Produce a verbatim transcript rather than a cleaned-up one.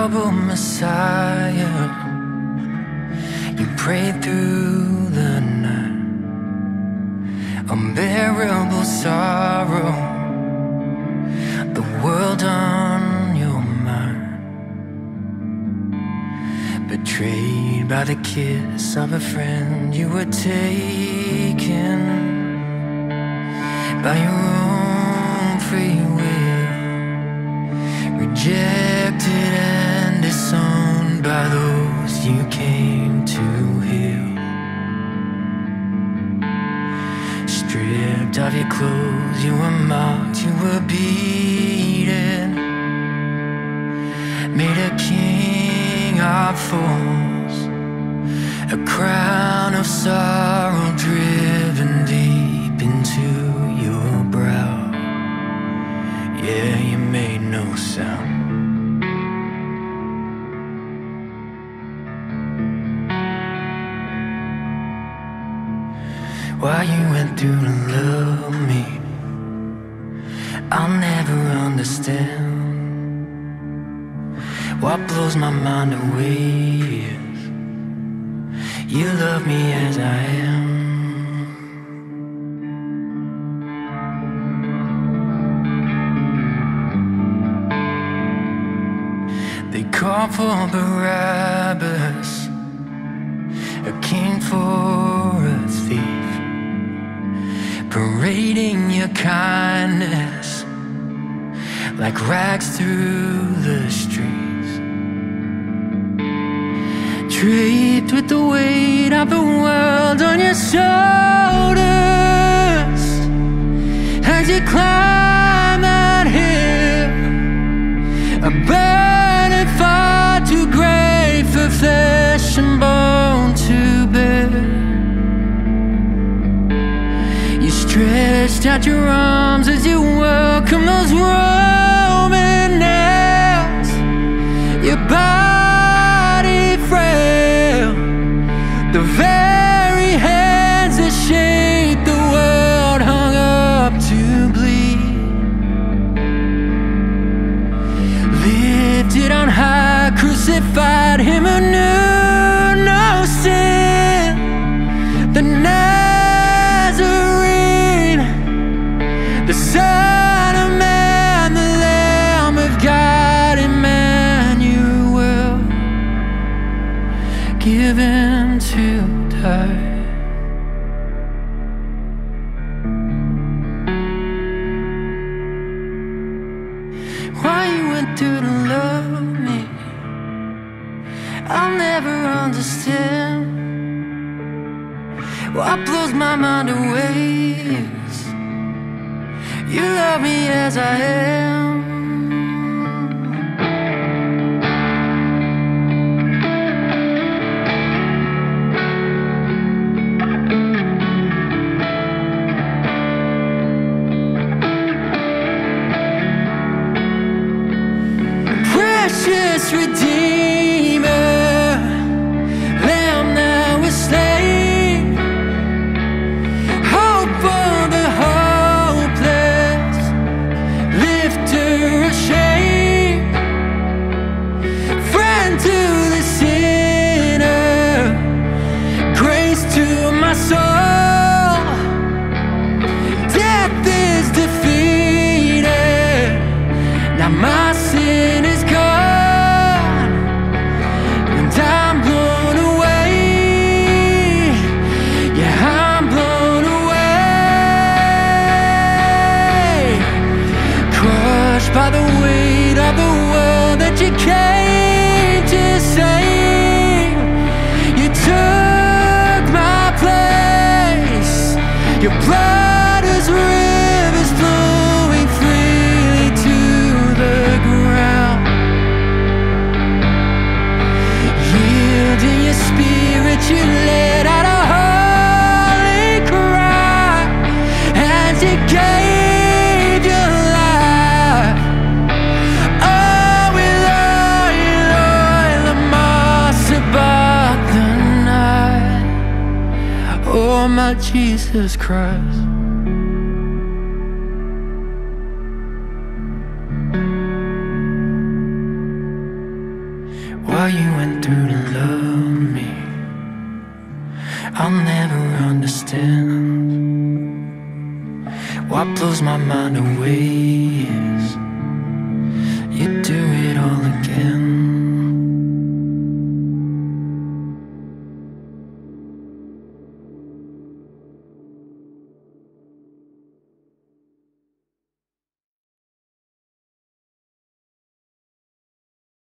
troubled Messiah. You prayed through the night, unbearable sorrow, the world on your mind. Betrayed by the kiss of a friend, you were taken by your own free will, rejected and disowned by those you came to heal. Stripped of your clothes, you were mocked, you were beaten, made a king of fools, a crown of sorrow driven deep into your brow. Yeah, you made no sound. Why you went through to love me, I'll never understand. What blows my mind away is you love me as I am. They call for Barabbas, a king for a thief, parading your kindness like rags through the streets, draped with the weight of the world on your shoulders. As you climb that hill, a burden far too great for flesh and bone to bear. You stretched out your arms as you welcome those Roman nails, your body frail, the very hands that shaped the world hung up to bleed. Lifted on high, crucified him who knew no sin, the Nazarene, the Son of Man, the Lamb of God, Emmanuel, given to die. Why you went through to love me, I'll never understand. What blows my mind away is you love me as I am. Precious Redeemer, Lamb that was slain, hope for the hopeless, lifter of shame, friend to the sinner, grace to my soul. Death is defeated, now my sin is gone, and I'm blown away. Yeah, I'm blown away, crushed by the weight of the world that you came to save. You took my place, your blood is rivers flowing freely to the ground. Yielding your spirit, you let out a holy cry as you gave your life. Oh, we love you, Lord, the moss about the night. Oh, my Jesus Christ. heart blows my mind away, yes.